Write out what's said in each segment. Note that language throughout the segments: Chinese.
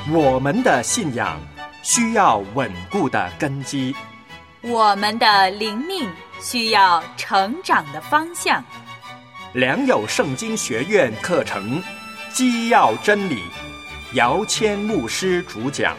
我们的信仰需要稳固的根基， 我们的灵命需要成长的方向。 良友圣经学院课程基要真理，姚谦牧师主讲。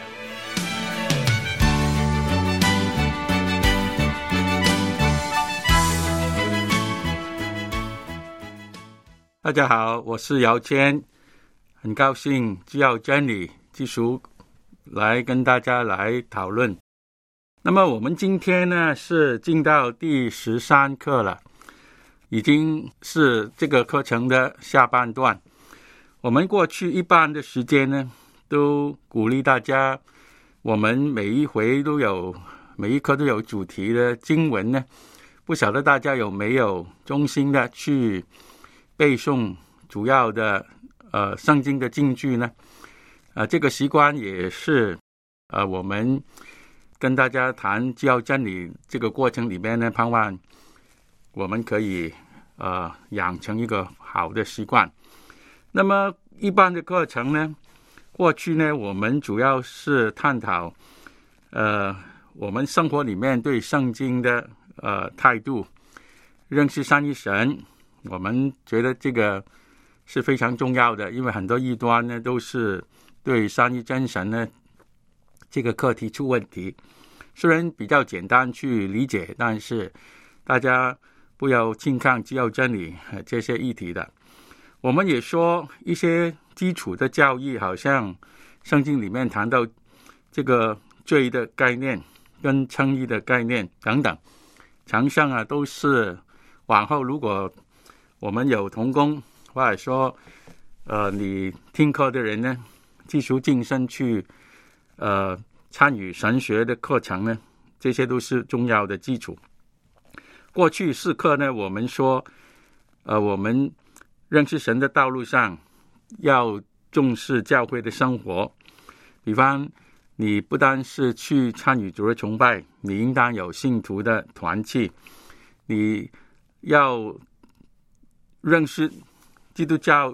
大家好，我是姚谦，很高兴基要真理基础来跟大家来讨论。那么我们今天呢是进到第13课了，已经是这个课程的下半段。我们过去一半的时间呢，都鼓励大家，我们每一课都有主题的经文呢，不晓得大家有没有衷心的去背诵主要的圣经的金句呢？这个习惯也是我们跟大家谈基要真理这个过程里面呢，盼望我们可以养成一个好的习惯。那么一般的课程呢，过去呢我们主要是探讨我们生活里面对圣经的态度，认识三一神。我们觉得这个是非常重要的，因为很多异端呢都是对三一真神呢这个课题出问题。虽然比较简单去理解，但是大家不要轻看基要真理这些议题的。我们也说一些基础的教义，好像圣经里面谈到这个罪的概念跟称义的概念等等，常常都是往后如果我们有同工，或者说你听课的人呢，继续晋升去参与神学的课程呢，这些都是重要的基础。过去4课呢，我们说我们认识神的道路上要重视教会的生活，比方你不单是去参与主日崇拜，你应当有信徒的团契，你要认识基督教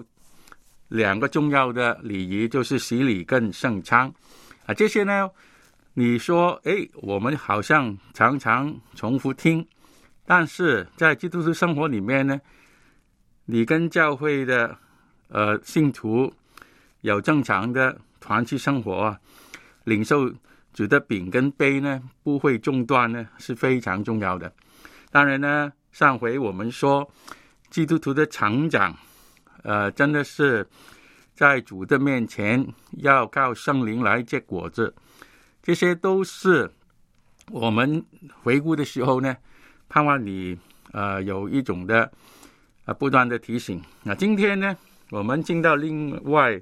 2个重要的礼仪，就是洗礼跟圣餐这些呢，你说我们好像常常重复听，但是在基督徒生活里面呢，你跟教会的信徒有正常的团契生活领受主的饼跟杯呢不会中断呢，是非常重要的。当然呢，上回我们说基督徒的成长真的是在主的面前要靠圣灵来结果子，这些都是我们回顾的时候呢，盼望你有一种的不断的提醒。那今天呢，我们进到另外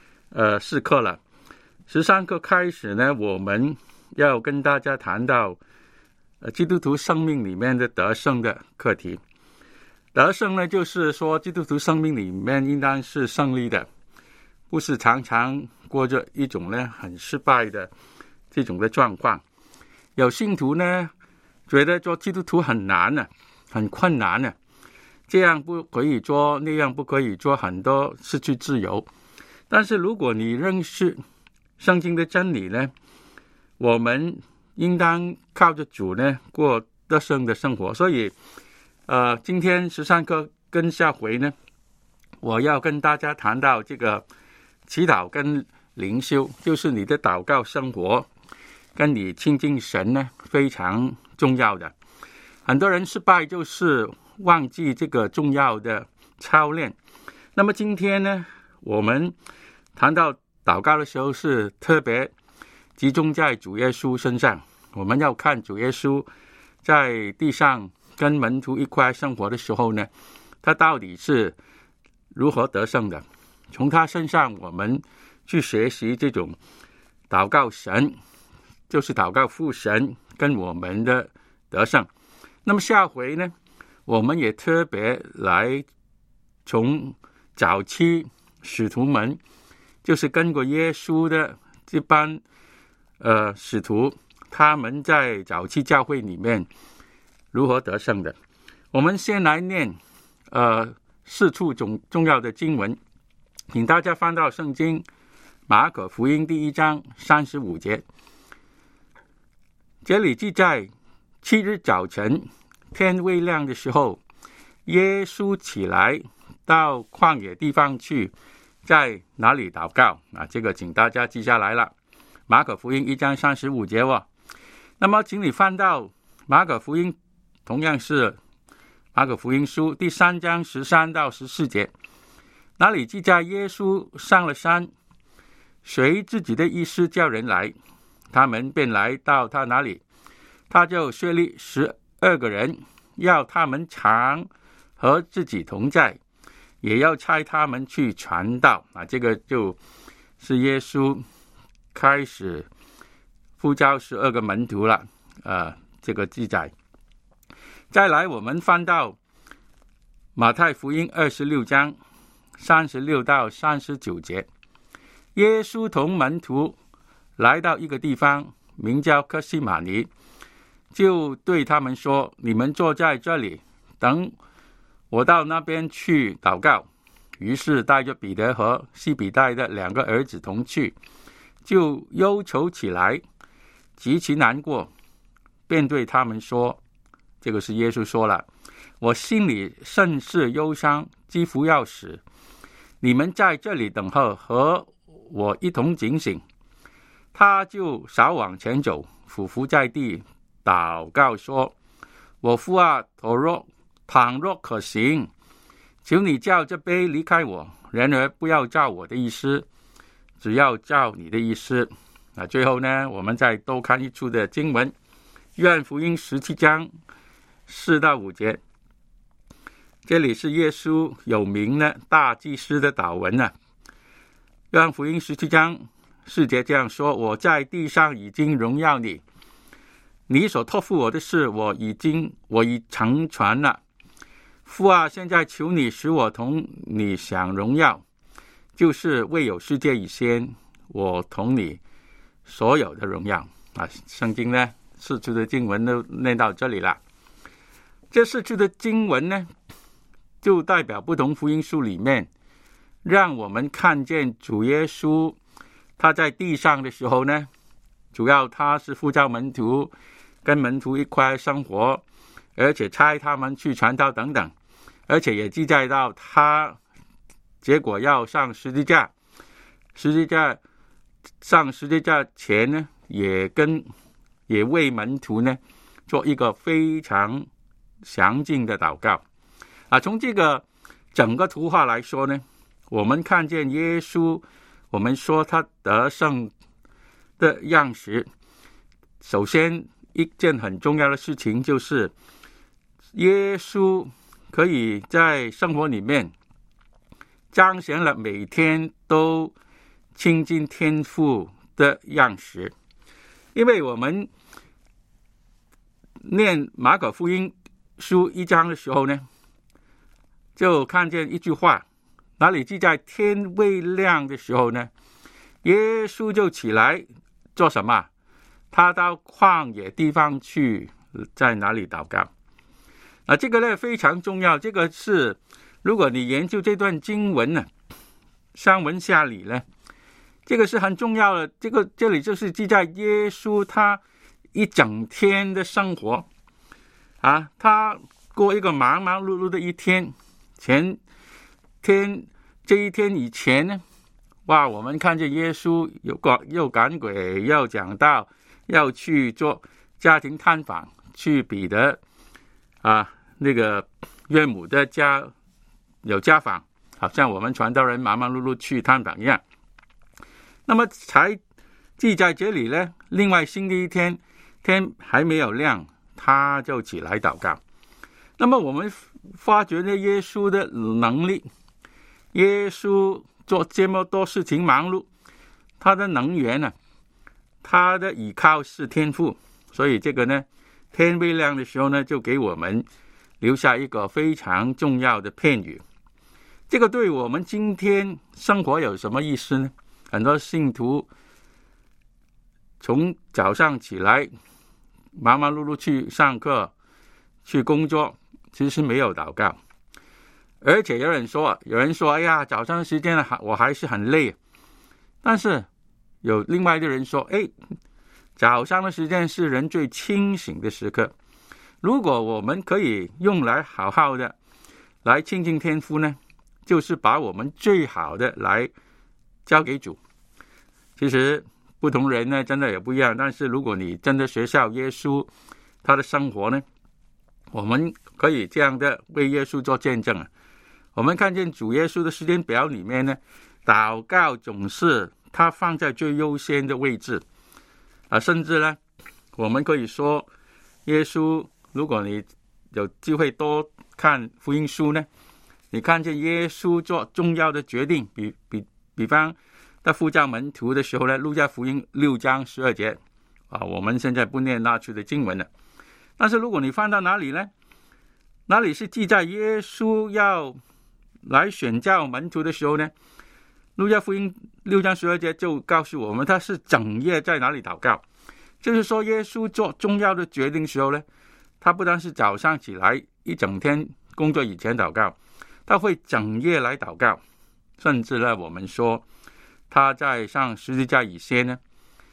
4课了。13课开始呢，我们要跟大家谈到基督徒生命里面的得胜的课题。得胜呢，就是说基督徒生命里面应当是胜利的，不是常常过着一种呢很失败的这种的状况。有信徒呢觉得做基督徒很难很困难这样不可以做，那样不可以做，很多失去自由。但是如果你认识圣经的真理呢，我们应当靠着主呢过得胜的生活。所以今天13课跟下回呢，我要跟大家谈到这个祈祷跟灵修，就是你的祷告生活跟你亲近神呢非常重要的。很多人失败就是忘记这个重要的操练。那么今天呢，我们谈到祷告的时候是特别集中在主耶稣身上，我们要看主耶稣在地上跟门徒一块生活的时候呢，他到底是如何得胜的。从他身上我们去学习这种祷告神，就是祷告父神跟我们的得胜。那么下回呢，我们也特别来从早期使徒们，就是跟过耶稣的这班使徒，他们在早期教会里面如何得胜的。我们先来念4处重要的经文，请大家翻到圣经马可福音第1章35节，这里记载7日早晨天未亮的时候，耶稣起来到旷野地方去，在哪里祷告这个请大家记下来了，马可福音1章35节那么请你翻到马可福音，同样是马可福音书第3章13到14节，那里记载耶稣上了山，随自己的意思叫人来，他们便来到他那里，他就设立12个人，要他们常和自己同在，也要差他们去传道这个就是耶稣开始呼召12个门徒了这个记载。再来我们翻到马太福音26章36到39节，耶稣同门徒来到一个地方名叫客西马尼，就对他们说，你们坐在这里，等我到那边去祷告。于是带着彼得和西比泰的2个儿子同去，就忧愁起来，极其难过，便对他们说，这个是耶稣说了，我心里甚是忧伤，几乎要死，你们在这里等候，和我一同警醒。他就少往前走，俯伏在地祷告说，我父啊，倘若可行，求你叫这杯离开我，然而不要照我的意思，只要照你的意思。最后呢，我们再多看一处的经文，约翰福音17章4到5节，这里是耶稣有名的大祭司的祷文约翰福音17章4节这样说，我在地上已经荣耀你，你所托付我的事我已成全了。父啊，现在求你使我同你享荣耀，就是未有世界以前我同你所有的荣耀圣经呢4处的经文都念到这里了。这4处的经文呢，就代表不同福音书里面让我们看见主耶稣他在地上的时候呢，主要他是呼召门徒，跟门徒一块生活，而且差他们去传道等等，而且也记载到他结果要上十字架，上十字架前呢，也为门徒呢做一个非常详尽的祷告从这个整个图画来说呢，我们看见耶稣，我们说他得胜的样式，首先一件很重要的事情就是耶稣可以在生活里面彰显了每天都亲近天父的样式。因为我们念马可福音书1章的时候呢，就看见一句话，哪里记载天未亮的时候呢，耶稣就起来做什么？他到旷野地方去，在哪里祷告这个呢非常重要。这个是如果你研究这段经文呢，上文下理呢，这个是很重要的。这里就是记载耶稣他一整天的生活他过一个忙忙碌碌的一天。这一天以前呢，我们看见耶稣又赶鬼，又讲道，要去做家庭探访，去彼得那个岳母的家有家访，好像我们传道人忙忙碌碌去探访一样。那么才记在这里呢，另外新的一天，天还没有亮，他就起来祷告。那么我们发觉呢，耶稣的能力，耶稣做这么多事情忙碌，他的能源呢，他的依靠是天父。所以这个呢，天未亮的时候呢，就给我们留下一个非常重要的片语。这个对我们今天生活有什么意思呢？很多信徒从早上起来忙忙碌碌去上课去工作，其实没有祷告。而且有人说哎呀，早上时间我还是很累， 但是有另外的人说，早上的时间是人最清醒的时刻，如果我们可以用来好好的来亲近天父呢，就是把我们最好的来交给主。其实不同人呢真的也不一样，但是如果你真的学效耶稣他的生活呢，我们可以这样的为耶稣做见证。我们看见主耶稣的时间表里面呢，祷告总是他放在最优先的位置甚至呢我们可以说，耶稣如果你有机会多看福音书呢，你看见耶稣做重要的决定，比方他呼召门徒的时候呢，路加福音6章12节我们现在不念那处的经文了。但是如果你翻到哪里呢，哪里是记载耶稣要来选召门徒的时候呢，路加福音6章12节就告诉我们，他是整夜在哪里祷告。就是说耶稣做重要的决定时候呢，他不但是早上起来一整天工作以前祷告，他会整夜来祷告。甚至呢我们说他在上十字架以前呢，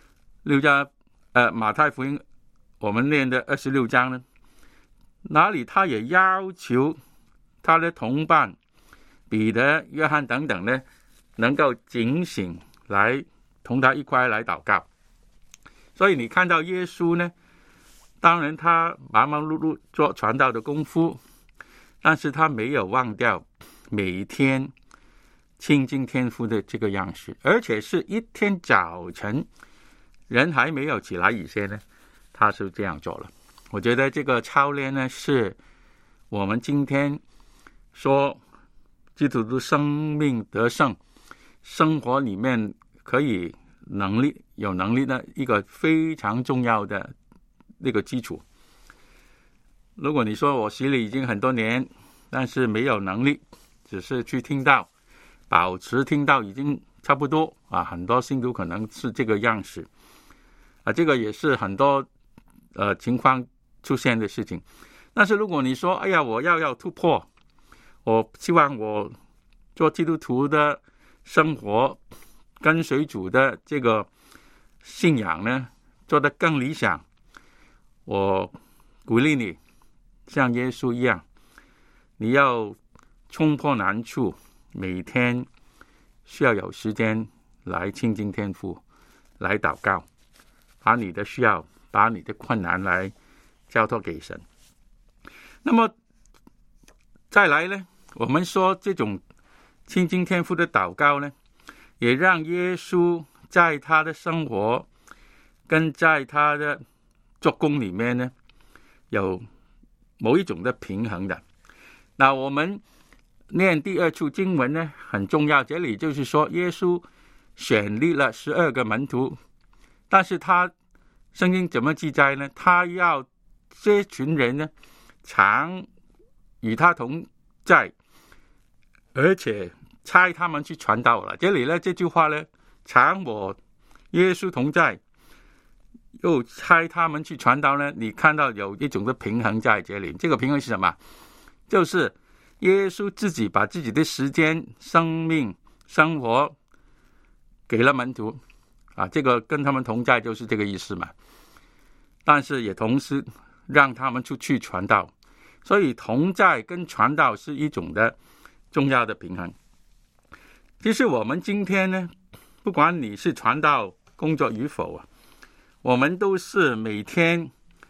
马太福音我们念的26章呢，哪里他也要求他的同伴彼得、约翰等等呢，能够警醒来同他一块来祷告。所以你看到耶稣呢，当然他忙忙碌碌做传道的功夫，但是他没有忘掉每天亲近天父的这个样式，而且是一天早晨人还没有起来以前呢，他是这样做了。我觉得这个操练呢，是我们今天说基督徒生命得胜生活里面可以有能力的一个非常重要的那个基础。如果你说我洗礼已经很多年，但是没有能力，只是去听道，保持听道已经差不多很多信徒可能是这个样式这个也是很多情况出现的事情。但是如果你说我要突破，我希望我做基督徒的生活跟随主的这个信仰呢做得更理想，我鼓励你像耶稣一样，你要冲破难处，每天需要有时间来亲近天父，来祷告，把你的需要，把你的困难来交托给神。那么再来呢，我们说这种亲近天父的祷告呢，也让耶稣在他的生活跟在他的做工里面呢，有某一种的平衡的。那我们念第2处经文呢很重要，这里就是说耶稣选立了12个门徒，但是他圣经怎么记载呢？他要这群人呢常与他同在，而且差他们去传道了。这里呢这句话呢，常我耶稣同在，又差他们去传道呢，你看到有一种的平衡在这里。这个平衡是什么？就是耶稣自己把自己的时间、生命、生活给了门徒这个跟他们同在就是这个意思嘛。但是也同时让他们出去传道，所以同在跟传道是一种的重要的平衡。其实我们今天呢，不管你是传道工作与否我们都是每天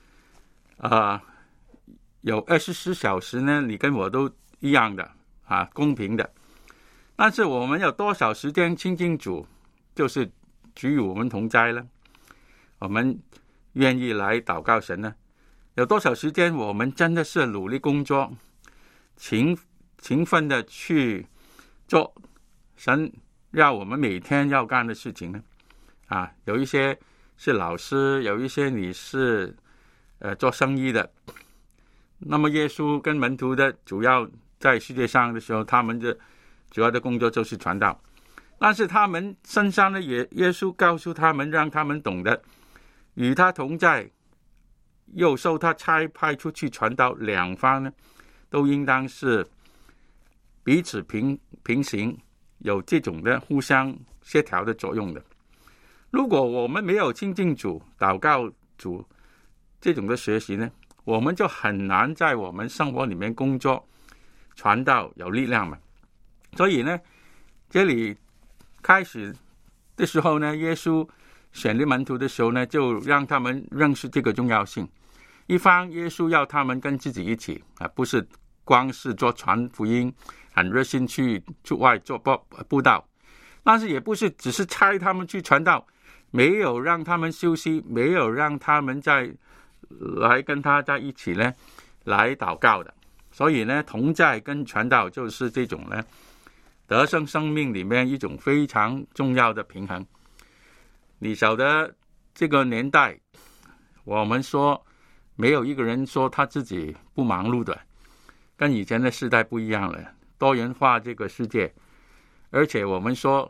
有24小时呢，你跟我都一样的公平的。但是我们有多少时间亲近主，就是主与我们同在呢？我们愿意来祷告神呢？有多少时间我们真的是努力工作，勤奋的去做神让我们每天要干的事情呢？有一些是老师，有一些你是做生意的。那么耶稣跟门徒的主要在世界上的时候，他们的主要的工作就是传道，但是他们身上呢，耶稣告诉他们，让他们懂得与他同在，又受他差派出去传道，两方呢都应当是彼此平行，有这种的互相协调的作用的。如果我们没有亲近主、祷告主这种的学习呢，我们就很难在我们生活里面工作传道有力量嘛。所以呢，这里开始的时候呢，耶稣选立门徒的时候呢，就让他们认识这个重要性。一方耶稣要他们跟自己一起不是光是做传福音，很热心去出外做布道，但是也不是只是差他们去传道，没有让他们休息，没有让他们来跟他在一起呢来祷告的。所以呢，同在跟传道就是这种呢得胜生命里面一种非常重要的平衡。你晓得这个年代，我们说没有一个人说他自己不忙碌的，跟以前的时代不一样了，多元化这个世界。而且我们说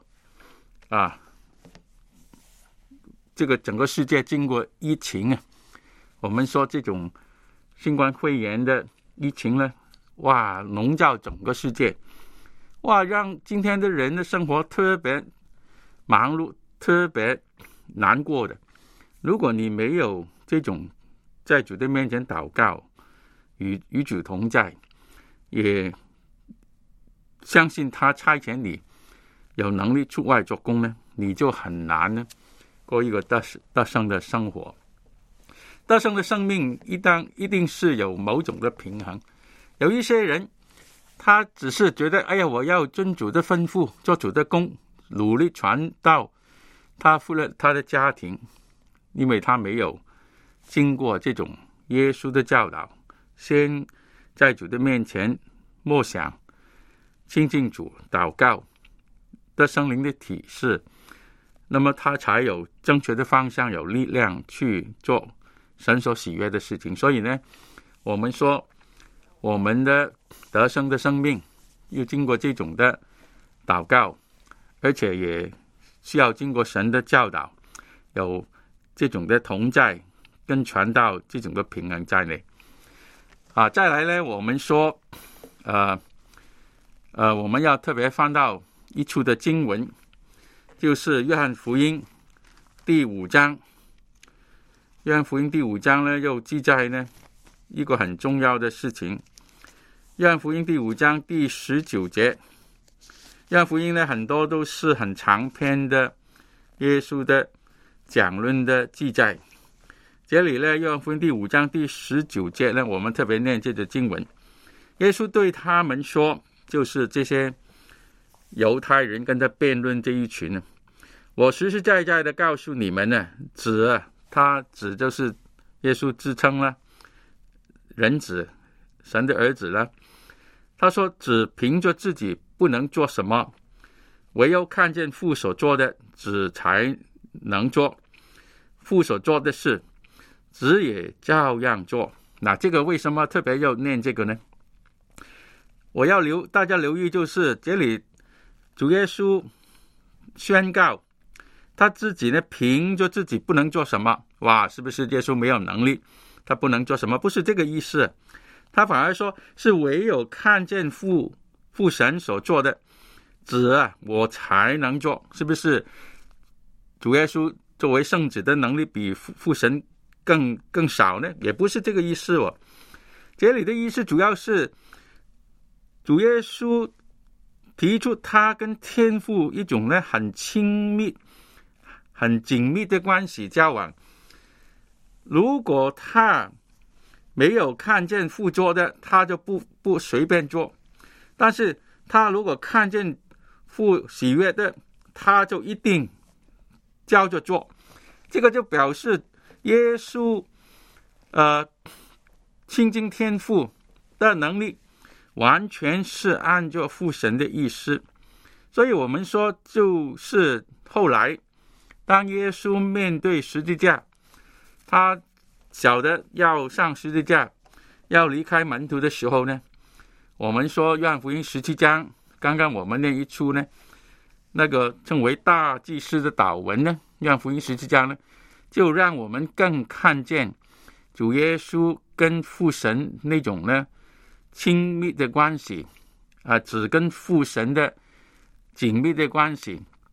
这个整个世界经过疫情我们说这种新冠肺炎的疫情呢，笼罩整个世界，让今天的人的生活特别忙碌，特别难过的。如果你没有这种在主的面前祷告，与主同在，也相信他差遣你有能力出外做工呢，你就很难呢过一个得胜的生活。得胜的生命一定是有某种的平衡。有一些人他只是觉得我要遵主的吩咐，做主的工，努力传道，他忽略他的家庭，因为他没有经过这种耶稣的教导，先在主的面前默想，亲近主，祷告，得圣灵的体示，那么他才有正确的方向，有力量去做神所喜悦的事情。所以呢，我们说我们的得胜的生命又经过这种的祷告，而且也需要经过神的教导，有这种的同在跟传道这种的平衡在内。再来呢，我们说我们要特别翻到一处的经文，就是约翰福音第5章。约翰福音第5章呢，又记载呢一个很重要的事情。约翰福音第5章第19节，约翰福音呢很多都是很长篇的耶稣的讲论的记载。这里呢，约翰福音第5章第19节呢，我们特别念这个经文。耶稣对他们说，就是这些犹太人跟他辩论这一群呢，我实实在在的告诉你们呢，他指就是耶稣自称了人子，神的儿子了。他说只凭着自己不能做什么，唯有看见父所做的，子才能做。父所做的事，子也照样做。那这个为什么特别要念这个呢？我要大家留意，就是这里主耶稣宣告他自己呢，凭着自己不能做什么。是不是耶稣没有能力，他不能做什么？不是这个意思，他反而说是唯有看见父神所做的，子我才能做。是不是主耶稣作为圣子的能力比父神更少呢？也不是这个意思这里的意思主要是主耶稣提出他跟天父一种呢很亲密很紧密的关系交往。如果他没有看见父做的，他就不随便做，但是他如果看见父喜悦的，他就一定照着做。这个就表示耶稣亲近天父的能力完全是按照父神的意思。所以我们说，就是后来当耶稣面对十字架，他晓得要上十字架，要离开门徒的时候呢，我们说约翰福音17章，刚刚我们念一出呢，那个称为大祭司的祷文呢，约翰福音17章呢，就让我们更看见主耶稣跟父神那种呢亲密的关系只跟父神的紧密的关系，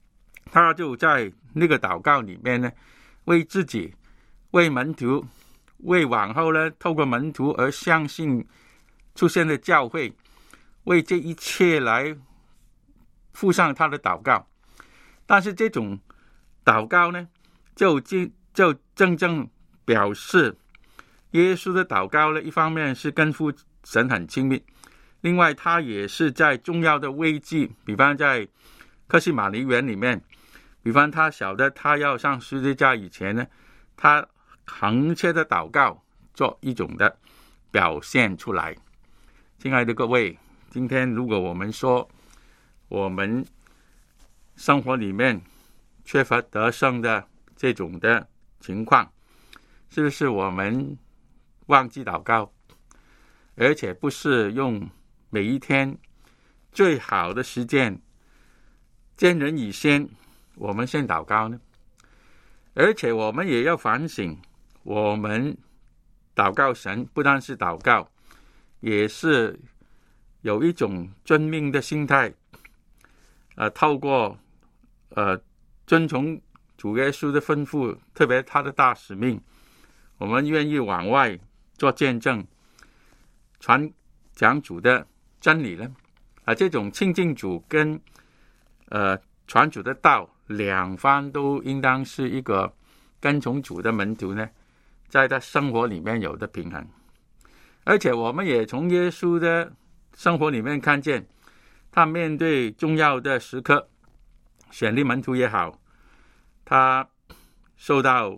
他就在那个祷告里面呢，为自己、为门徒、为往后呢透过门徒而相信出现的教会，为这一切来附上他的祷告。但是这种祷告呢，就真正表示耶稣的祷告呢，一方面是跟父神很亲密，另外他也是在重要的危机，比方在客西马尼园里面，比方他晓得他要上十字架以前呢，他恳切的祷告做一种的表现出来。亲爱的各位，今天如果我们说我们生活里面缺乏得胜的这种的情况，是不是我们忘记祷告，而且不是用每一天最好的时间见人以先，我们先祷告呢？而且我们也要反省，我们祷告神不单是祷告，也是有一种遵命的心态，透过遵从主耶稣的吩咐，特别他的大使命，我们愿意往外做见证，传讲主的真理呢？这种亲近主跟传主的道，两方都应当是一个跟从主的门徒呢，在他生活里面有的平衡。而且我们也从耶稣的生活里面看见，他面对重要的时刻，选立门徒也好，他受到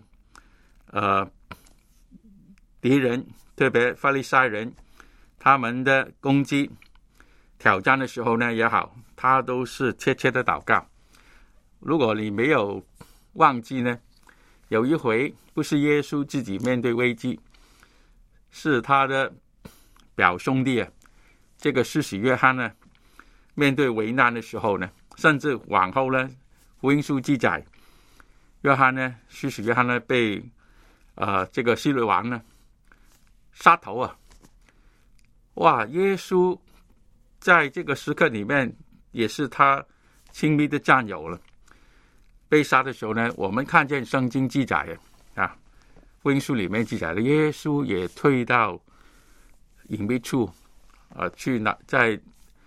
敌人，特别法利赛人他们的攻击挑战的时候呢也好，他都是切切的祷告。如果你没有忘记呢，有一回不是耶稣自己面对危机，是他的表兄弟这个施洗约翰呢，面对危难的时候呢，甚至往后呢福音书记载，约翰呢，施洗约翰呢被这个希律王呢杀头哇！耶稣在这个时刻里面也是他亲密的战友了。被杀的时候呢，我们看见圣经记载福音书里面记载的，耶稣也退到隐秘处去在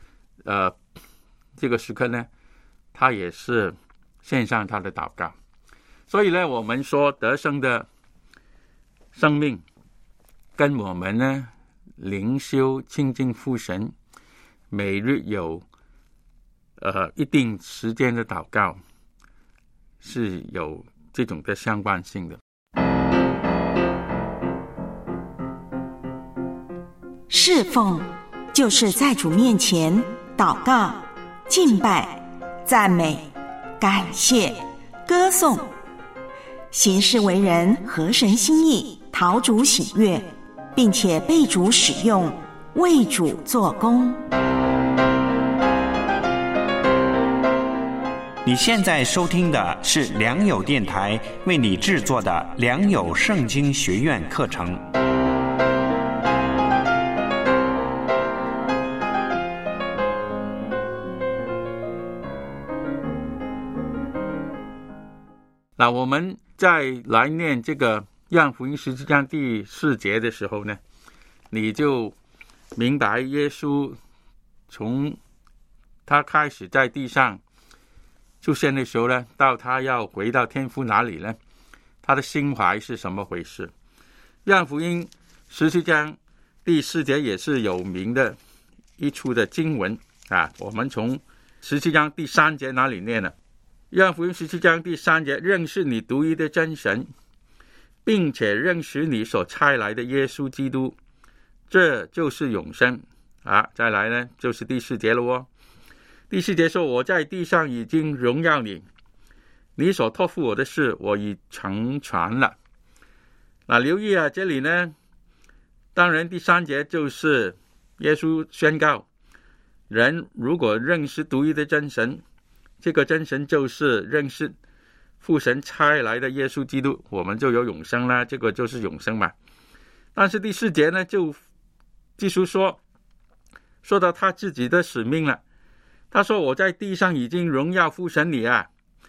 这个时刻呢，他也是献上他的祷告。所以呢，我们说得胜的生命跟我们呢灵修亲近父神，每日有一定时间的祷告，是有这种的相关性的。 侍奉就是在主面前祷告、敬拜、赞美、感谢、歌颂，行事为人合神心意，讨主喜悦，并且被主使用，为主做工。 你现在收听的是良友电台为你制作的良友圣经学院课程。 那我们在来念这个约翰福音17章第4节的时候呢，你就明白耶稣从他开始在地上出现的时候呢，到他要回到天父哪里呢，他的心怀是什么回事。约翰福音17章第4节也是有名的一处的经文我们从17章第3节哪里念呢？约翰福音17章第3节，认识你独一的真神，并且认识你所差来的耶稣基督，这就是永生再来呢就是第4节了第4节说，我在地上已经荣耀你，你所托付我的事我已成全了。留意这里呢，当然第3节就是耶稣宣告，人如果认识独一的真神，这个真神就是认识父神差来的耶稣基督，我们就有永生了，这个就是永生嘛。但是第4节呢，就基督说到他自己的使命了。他说，我在地上已经荣耀父神你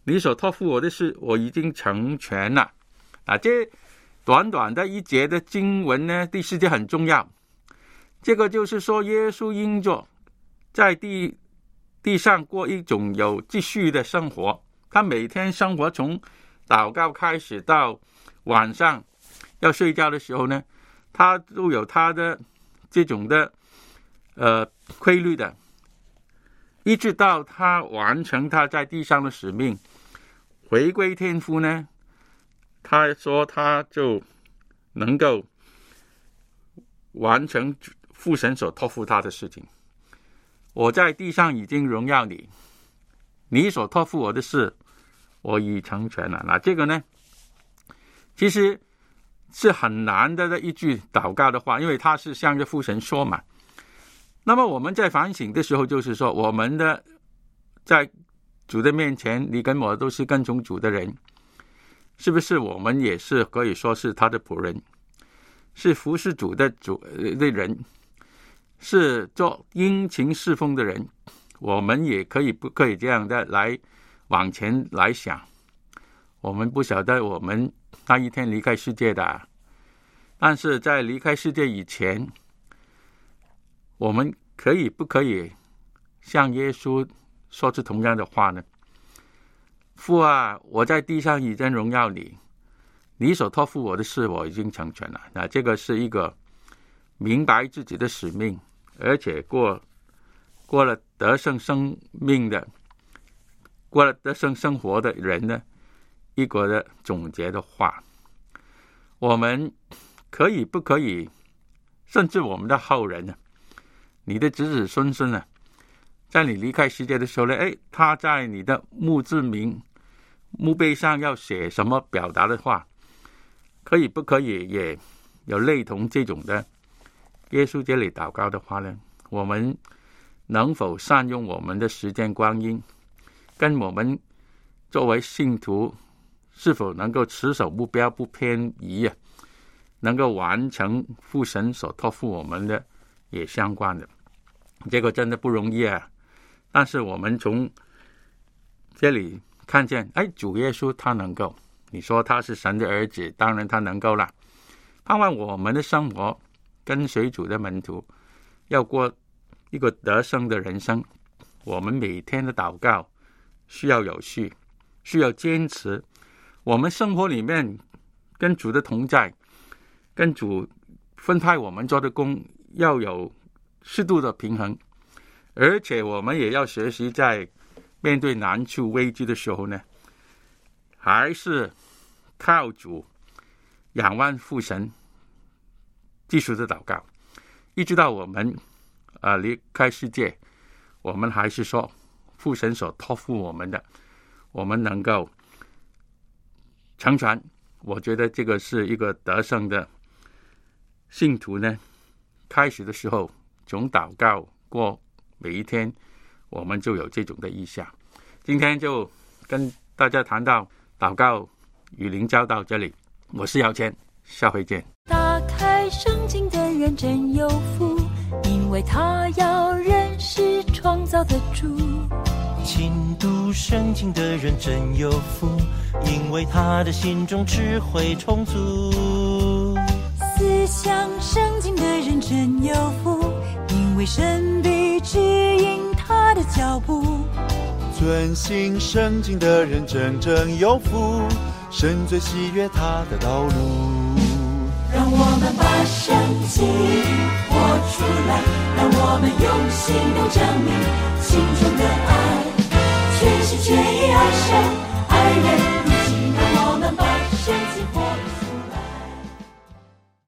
你所托付我的事，我已经成全了。这短短的一节的经文呢，第4节很重要。这个就是说，耶稣因着在地上过一种有秩序的生活，他每天生活从祷告开始到晚上要睡觉的时候呢，他都有他的这种的规律的，一直到他完成他在地上的使命，回归天父呢，他说他就能够完成父神所托付他的事情。我在地上已经荣耀你，你所托付我的事，我已成全了。那这个呢，其实是很难的一句祷告的话，因为他是向着父神说嘛。那么我们在反省的时候，就是说我们的在主的面前，你跟我都是跟从主的人，是不是我们也是可以说是他的仆人，是服侍主的人，是做殷勤侍奉的人？我们也可以不可以这样的来往前来想？我们不晓得我们那一天离开世界的，但是在离开世界以前，我们可以不可以向耶稣说出同样的话呢？父啊，我在地上已经荣耀你，你所托付我的事，我已经成全了。那这个是一个明白自己的使命，而且过了得胜生命的，过了得胜生活的人呢，一个的总结的话。我们可以不可以，甚至我们的后人呢，你的子子孙孙呢，在你离开世界的时候呢，他在你的墓碑上要写什么表达的话，可以不可以也有类同这种的耶稣这里祷告的话呢？我们能否善用我们的时间光阴，跟我们作为信徒是否能够持守目标不偏移啊，能够完成父神所托付我们的也相关的。这个真的不容易啊！但是我们从这里看见，主耶稣他能够，你说他是神的儿子，当然他能够了。盼望我们的生活跟随主的门徒，要过一个得胜的人生。我们每天的祷告需要有序，需要坚持。我们生活里面跟主的同在，跟主分派我们做的工要有适度的平衡，而且我们也要学习在面对难处危机的时候呢，还是靠主，仰望父神，继续的祷告，一直到我们离开世界，我们还是说父神所托付我们的，我们能够成全。我觉得这个是一个得胜的信徒呢，开始的时候从祷告过每一天，我们就有这种的意向。今天就跟大家谈到祷告与灵交到这里，我是姚谦，下回见。 打开圣经的人真有福，因为他要认识创造的主。 勤读圣经的人真有福，因为他的心中智慧充足。 思想圣经的人真有福，因为神必指引他的脚步。 遵行圣经的人真正有福，神最喜悦他的道路。 让我们把圣经活出来，让我们用行动证明心中